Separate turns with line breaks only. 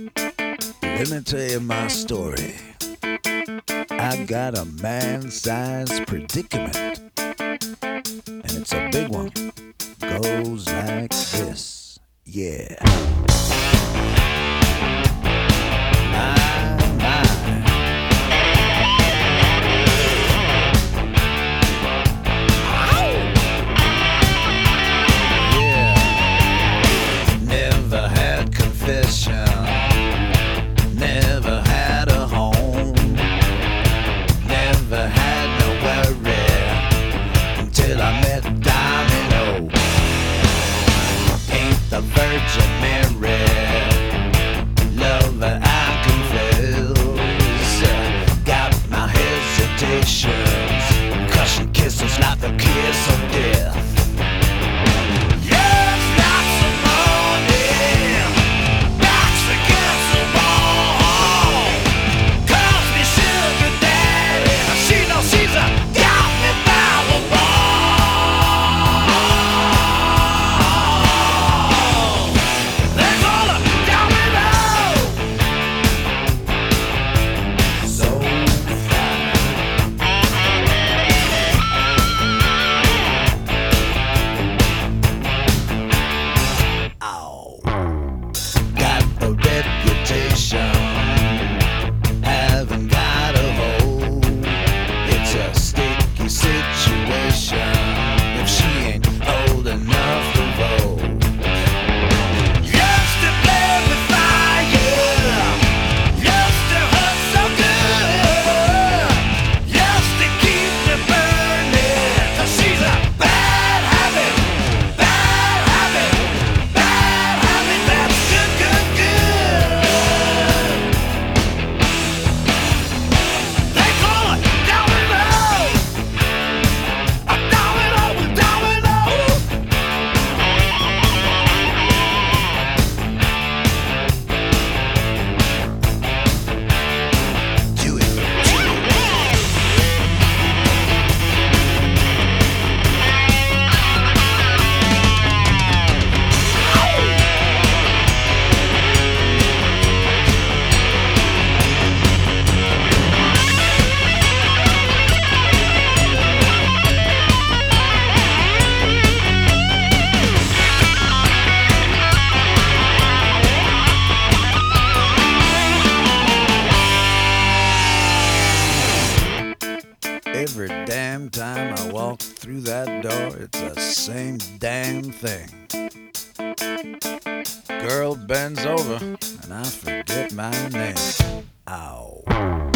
Let me tell you my story. I got a man-sized predicament, and it's a big one. Goes like this. Yeah. My. Yeah. Never had confession. Never had a home. Never had no worry until I met Domino. Ain't the Virgin Mary, lover I confess. Got my hesitations, cushion kisses like the kiss of death. Yes, got some money, backs against the wall. Calls me sugar daddy, she knows she's a got me by the ball. They call her Domino. So fine. Ow. Got a reputation, haven't got a hold. It's a sticky situation if she ain't old enough to vote. Used to play with fire, used to hurt so good, used to keep me burning, 'cause she's a bad habit, bad habit, bad habit, that's good, good, good. They call it Domino, a domino, a domino. Do it. Every damn time I walk through that door, it's the same damn thing. Girl bends over and I forget my name. Ow.